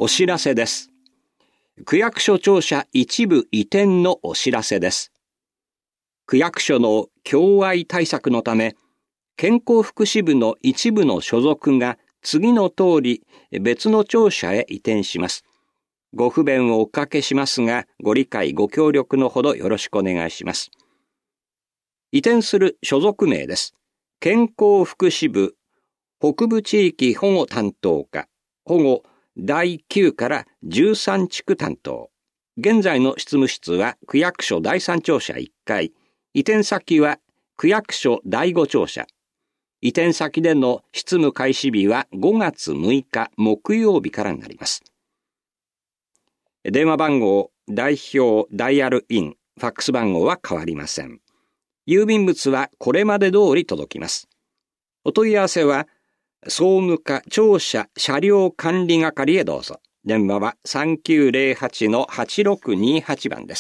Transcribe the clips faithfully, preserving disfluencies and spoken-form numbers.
お知らせです。区役所庁舎一部移転のお知らせです。区役所の共愛対策のため、健康福祉部の一部の所属が次の通り別の庁舎へ移転します。ご不便をおかけしますが、ご理解ご協力のほどよろしくお願いします。移転する所属名です。健康福祉部北部地域保護担当課、保護だいきゅうからじゅうさん地区担当。現在の執務室は区役所だいさん庁舎いっかい。移転先は区役所だいご庁舎。移転先での執務開始日はごがつむいか木曜日からになります。電話番号、代表、ダイヤルイン、ファックス番号は変わりません。郵便物はこれまで通り届きます。お問い合わせは総務課庁舎車両管理係へどうぞ。電話は さんきゅうぜろはちのはちろくにはち 番です。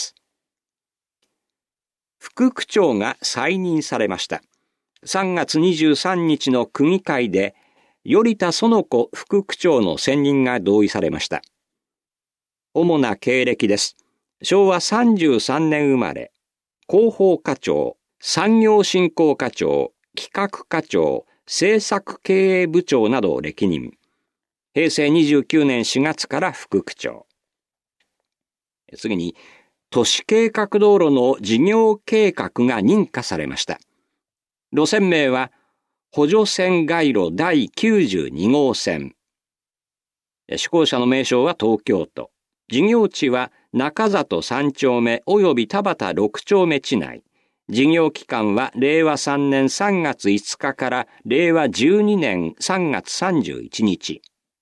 副区長が再任されました。さんがつにじゅうさんにちの区議会で、頼田園子副区長の選任が同意されました。主な経歴です。しょうわさんじゅうさんねん生まれ、広報課長、産業振興課長、企画課長、政策経営部長などを歴任。へいせいにじゅうきゅうねんしがつから副区長。次に、都市計画道路の事業計画が認可されました。路線名は、補助線街路だいきゅうじゅうにごうせん。施行者の名称は東京都。事業地は中里さんちょうめ及び田端ろくちょうめ地内。事業期間はれいわさんねんさんがついつかかられいわじゅうにねんさんがつさんじゅういちにち。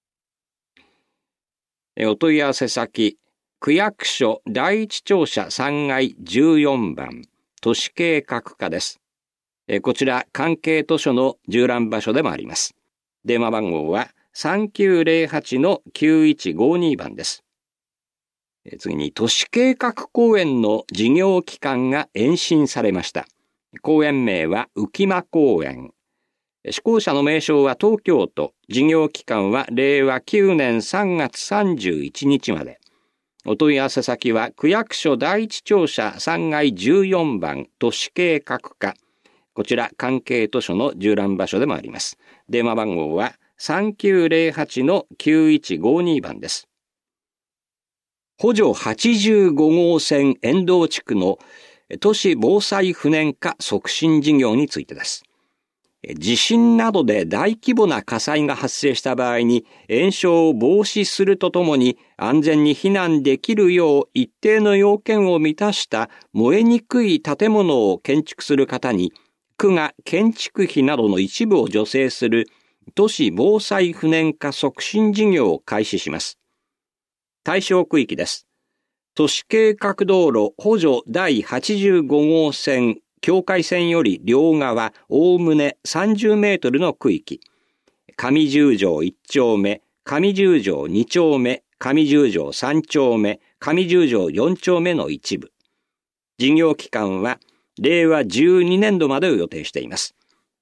お問い合わせ先、区役所だいいち庁舎さんがいじゅうよんばん、都市計画課です。こちら関係図書の縦覧場所でもあります。電話番号は さんきゅうぜろはちのきゅういちごに 番です。次に都市計画公園の事業期間が延伸されました。公園名は浮間公園。施行者の名称は東京都。事業期間はれいわきゅうねんさんがつさんじゅういちにちまで。お問い合わせ先は区役所だいいち庁舎さんがいじゅうよんばん都市計画課。こちら関係図書の縦覧場所でもあります。電話番号は さんきゅうぜろはちのきゅういちごに 番です。補助はちじゅうごごうせん遠藤地区の都市防災不燃化促進事業についてです。地震などで大規模な火災が発生した場合に延焼を防止するとともに安全に避難できるよう一定の要件を満たした燃えにくい建物を建築する方に区が建築費などの一部を助成する都市防災不燃化促進事業を開始します。対象区域です。都市計画道路補助だいはちじゅうごごうせん境界線より両側おおむねさんじゅうメートルの区域。上十条いち丁目、上十条に丁目、上十条さん丁目、上十条よん丁目の一部。事業期間はれいわじゅうにねんどまでを予定しています。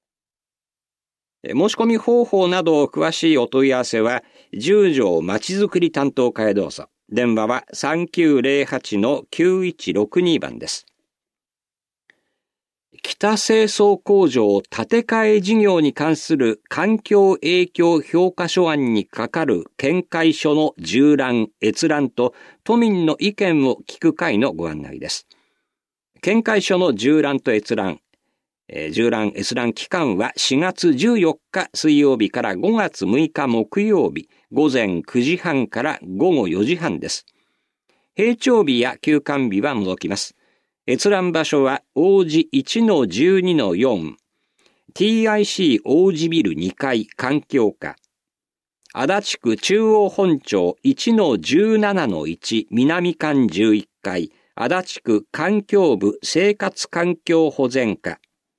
申し込み方法など詳しいお問い合わせは、十条まちづくり担当課へどうぞ。電話は さんきゅうぜろはちのきゅういちろくに 番です。北清掃工場建て替え事業に関する環境影響評価書案にかかる見解書の縦覧、閲覧と都民の意見を聞く会のご案内です。見解書の縦覧と閲覧、縦覧閲覧期間はしがつじゅうよっか水曜日からごがつむいか木曜日午前くじはんからごごよじはんです。閉庁日や休館日は除きます。閲覧場所は王子 いちのじゅうにのよん、ティーアイシー 王子ビルにかい環境課、足立区中央本町 いちのじゅうななのいち 南館じゅういっかい、足立区環境部生活環境保全課、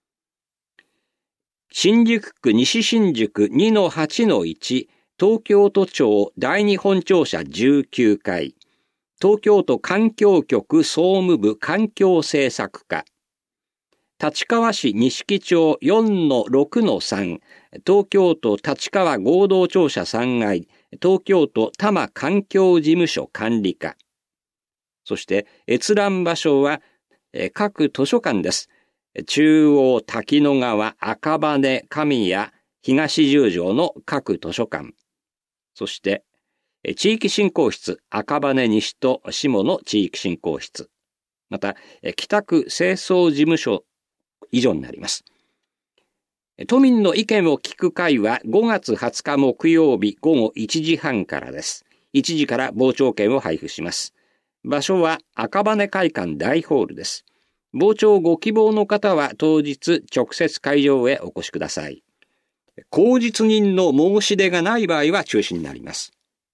新宿区西新宿 にのはちのいち 東京都庁だいに本庁舎じゅうきゅうかい、東京都環境局総務部環境政策課、立川市錦町 よんのろくのさん、東京都立川合同庁舎さんがい東京都多摩環境事務所管理課。そして閲覧場所は各図書館です。中央滝野川、赤羽、神谷、東十条の各図書館。そして地域振興室、赤羽西と下の地域振興室。また北区清掃事務所以上になります。都民の意見を聞く会はごがつはつか木曜日ごごいちじはんからです。いちじから傍聴券を配布します。場所は赤羽会館大ホールです。傍聴ご希望の方は当日直接会場へお越しください。口実人の申し出がない場合は中止になります。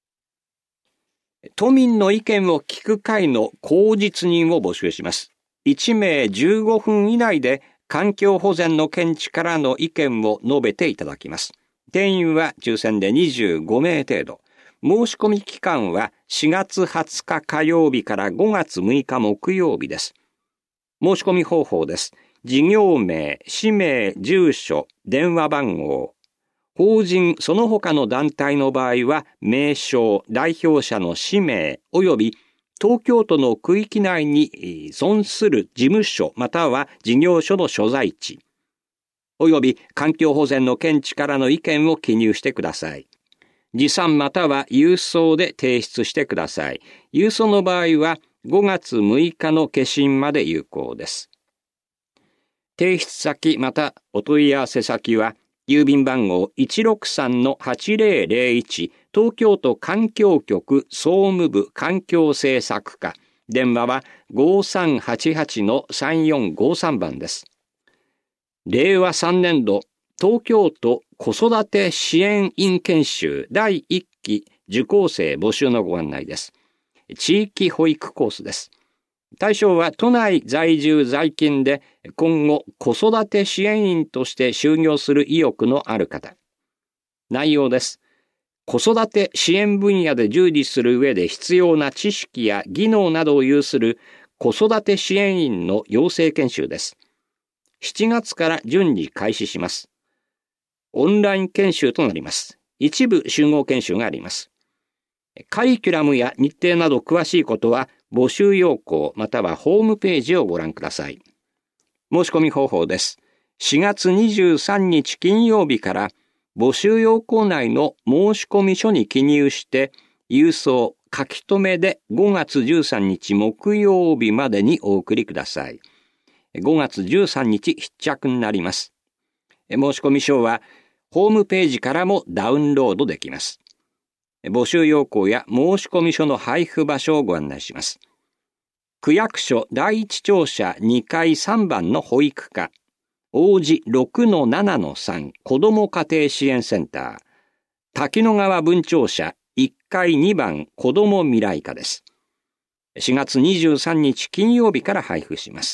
都民の意見を聞く会の口実人を募集します。いちめいじゅうごふん以内で環境保全の見地からの意見を述べていただきます。定員は抽選でにじゅうごめい程度。申し込み期間はしがつはつか火曜日からごがつむいか木曜日です。申し込み方法です。事業名、氏名、住所、電話番号。法人その他の団体の場合は名称、代表者の氏名及び東京都の区域内に存する事務所または事業所の所在地及び環境保全の見地からの意見を記入してください。持参または郵送で提出してください。郵送の場合はごがつむいかの消印まで有効です。提出先またお問い合わせ先は郵便番号 いちろくさんのはちぜろぜろいち 東京都環境局総務部環境政策課。電話は ごさんはちはちのさんよんごさん 番です。れいわさんねんど東京都子育て支援員研修だいいっき受講生募集のご案内です。地域保育コースです。対象は都内在住在勤で今後子育て支援員として就業する意欲のある方。内容です。子育て支援分野で従事する上で必要な知識や技能などを有する子育て支援員の養成研修です。しちがつから順次開始します。オンライン研修となります。一部集合研修があります。カリキュラムや日程など詳しいことは募集要項またはホームページをご覧ください。申し込み方法です。しがつにじゅうさんにち金曜日から募集要項内の申込書に記入して郵送書き留めでごがつじゅうさんにち木曜日までにお送りください。ごがつじゅうさんにち必着になります。申込書はホームページからもダウンロードできます。募集要項や申込書の配布場所をご案内します。区役所だいいち庁舎にかいさんばんの保育課、王子 ろくのななのさん 子ども家庭支援センター、滝野川分庁舎いっかいにばん子ども未来課です。しがつにじゅうさんにち金曜日から配布します。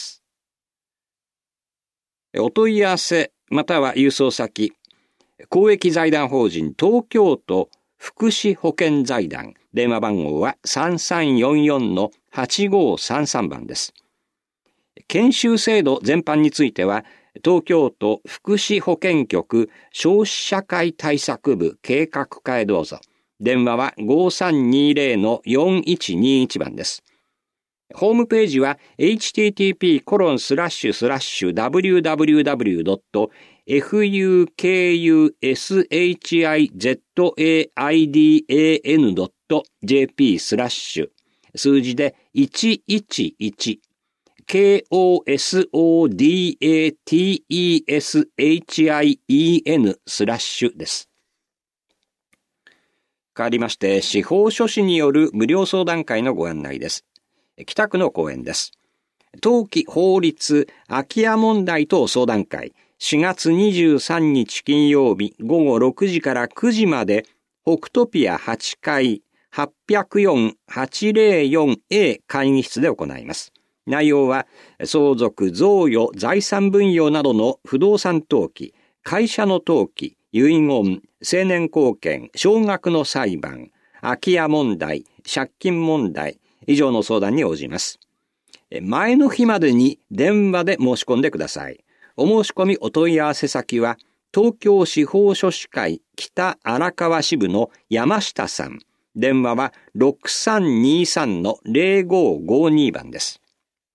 お問い合わせまたは郵送先、公益財団法人東京都福祉保険財団、電話番号はさんさんよんよんのはちごさんさんばんです。研修制度全般については、東京都福祉保健局消費社会対策部計画課へどうぞ。電話はごさんにぜろのよんいちにいちばんです。ホームページは エイチティーティーピーコロンスラッシュスラッシュダブリューダブリューダブリュードットフユーケーユーエスエイチアイゼットエーアイディーエーエヌドットジェーピースラッシュ数字でいちいちいち ケーオーエスオーディーエーティーイーエスエイチアイイーエヌスラッシュです。変わりまして司法書士による無料相談会のご案内です。北区の講演です。冬季法律空き家問題等相談会しがつにじゅうさんにち金曜日ごごろくじからくじまで北トピアはちかいはちぜろよん はちぜろよんエー 会議室で行います。内容は相続、贈与、財産分与などの不動産登記、会社の登記、遺言、成年後見、少額の裁判、空き家問題、借金問題、以上の相談に応じます。前の日までに電話で申し込んでください。お申し込みお問い合わせ先は、 東京司法書士会北荒川支部の山下さん。電話は ろくさんにさんのぜろごごに 番です。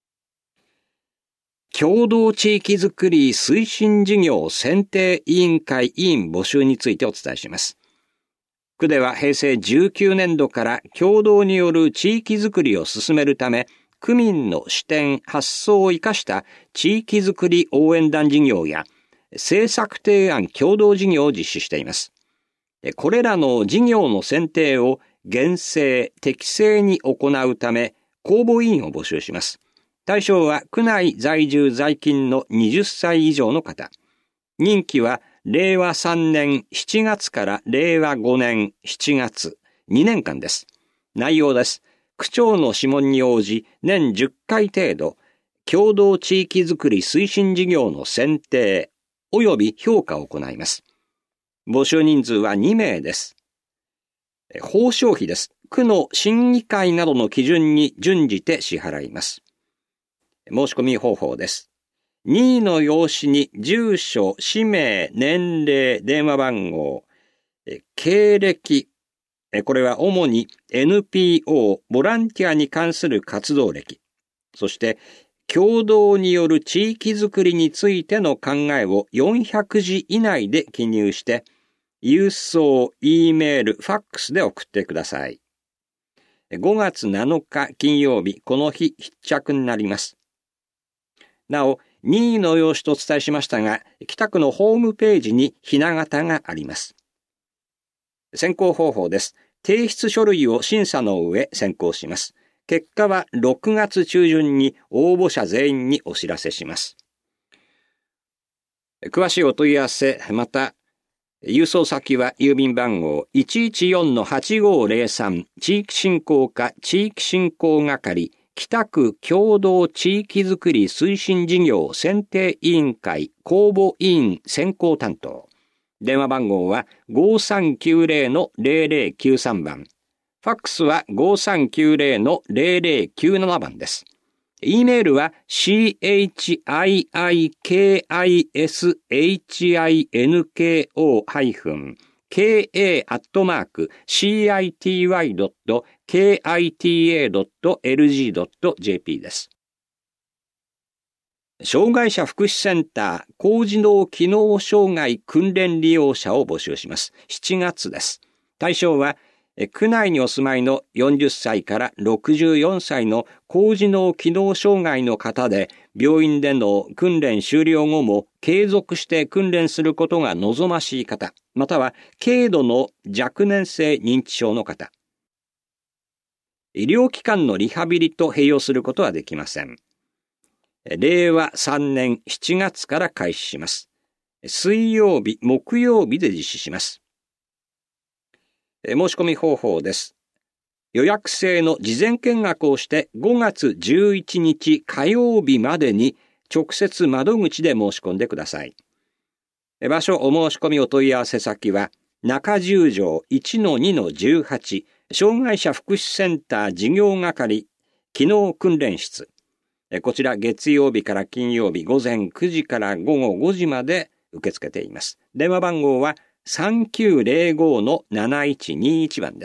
共同地域づくり推進事業選定委員会委員募集についてお伝えします。区では平成じゅうきゅうねんどから共同による地域づくりを進めるため、区民の視点・発想を生かした地域づくり応援団事業や政策提案共同事業を実施しています。これらの事業の選定を厳正・適正に行うため、公募委員を募集します。対象は区内在住在勤のはたち以上の方。任期はれいわさんねんしちがつかられいわごねんしちがつ、にねんかんです。内容です。区長の諮問に応じ、年じゅっかい程度、共同地域づくり推進事業の選定及び評価を行います。募集人数はにめいです。報奨費です。区の審議会などの基準に準じて支払います。申し込み方法です。任意の用紙に住所、氏名、年齢、電話番号、経歴、これは主に エヌピーオー、ボランティアに関する活動歴、そして共同による地域づくりについての考えをよんひゃくじ以内で記入して、郵送、Eメール、ファックスで送ってください。ごがつなのか金曜日、この日必着になります。なお、任意の用紙とお伝えしましたが、北区のホームページにひな形があります。選考方法です。提出書類を審査の上選考します。結果はろくがつちゅうじゅんに応募者全員にお知らせします。詳しいお問い合わせ、また、郵送先は郵便番号 いちいちよんのはちごぜろさん 地域振興課地域振興係北区共同地域づくり推進事業選定委員会公募委員選考担当。電話番号は ごさんきゅうぜろのぜろぜろきゅうさん 番。ファックスは ごさんきゅうぜろのぜろぜろきゅうなな 番です。E メールは チヒキスケーアットマーク シーアイティーワイドットケーアイティーエードットエルジードットジェーピー です。障害者福祉センター高次脳機能障害訓練利用者を募集します。しちがつです。対象は区内にお住まいのよんじゅっさいからろくじゅうよんさいの高次脳機能障害の方で、病院での訓練終了後も継続して訓練することが望ましい方、または軽度の若年性認知症の方。医療機関のリハビリと併用することはできません。れいわさんねんしちがつから開始します。水曜日、木曜日で実施します。申し込み方法です。予約制の事前見学をしてごがつじゅういちにち火曜日までに直接窓口で申し込んでください。場所お申し込みお問い合わせ先は中十条 いちのにのじゅうはち 障害者福祉センター事業係機能訓練室。こちら月曜日から金曜日午前くじからごごごじまで受け付けています。電話番号はさんきゅうぜろごのなないちにいち 番です。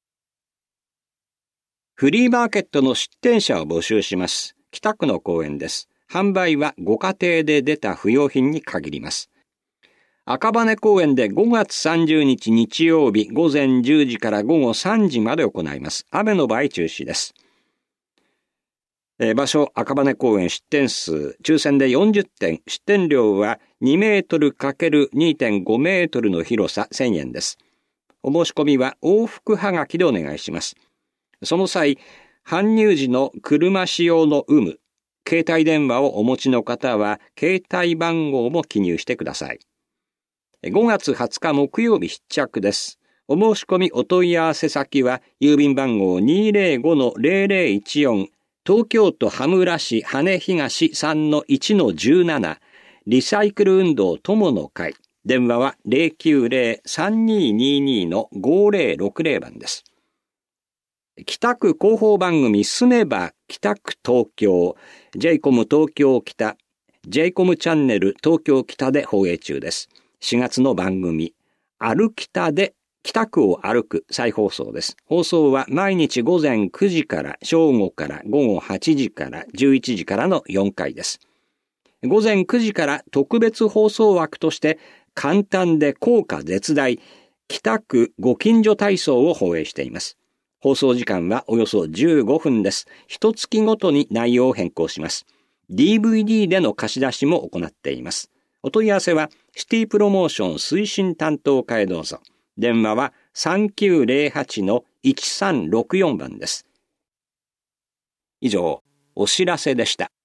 フリーマーケットの出店者を募集します。北区の公園です。販売はご家庭で出た不用品に限ります。赤羽公園でごがつさんじゅうにち日曜日午前じゅうじからごごさんじまで行います。雨の場合中止です。場所赤羽公園出店数抽選でよんじゅってん、出店料はにメートル ×にてんご メートルの広させんえんです。お申し込みは往復はがきでお願いします。その際、搬入時の車使用の有無、携帯電話をお持ちの方は携帯番号も記入してください。ごがつはつか木曜日必着です。お申し込みお問い合わせ先は郵便番号 にーぜろごのぜろぜろいちよん東京都羽村市羽東 さんのいちのじゅうなな リサイクル運動友の会。電話は ゼロきゅうゼロ さんにーにーにーのごぜろろくぜろ 番です。北区広報番組住めば北区東京 ジェイコム 東京北 ジェイコム チャンネル東京北で放映中です。 しがつの番組、歩きたで北区を歩く再放送です。放送は毎日午前くじから正午から午後はちじからじゅういちじからのよんかいです。午前くじから特別放送枠として簡単で効果絶大、北区ご近所体操を放映しています。放送時間はおよそじゅうごふんです。一月ごとに内容を変更します。ディーブイディー での貸し出しも行っています。お問い合わせはシティプロモーション推進担当課へどうぞ。電話は さんきゅうゼロはちのいちさんろくよん 番です。以上、お知らせでした。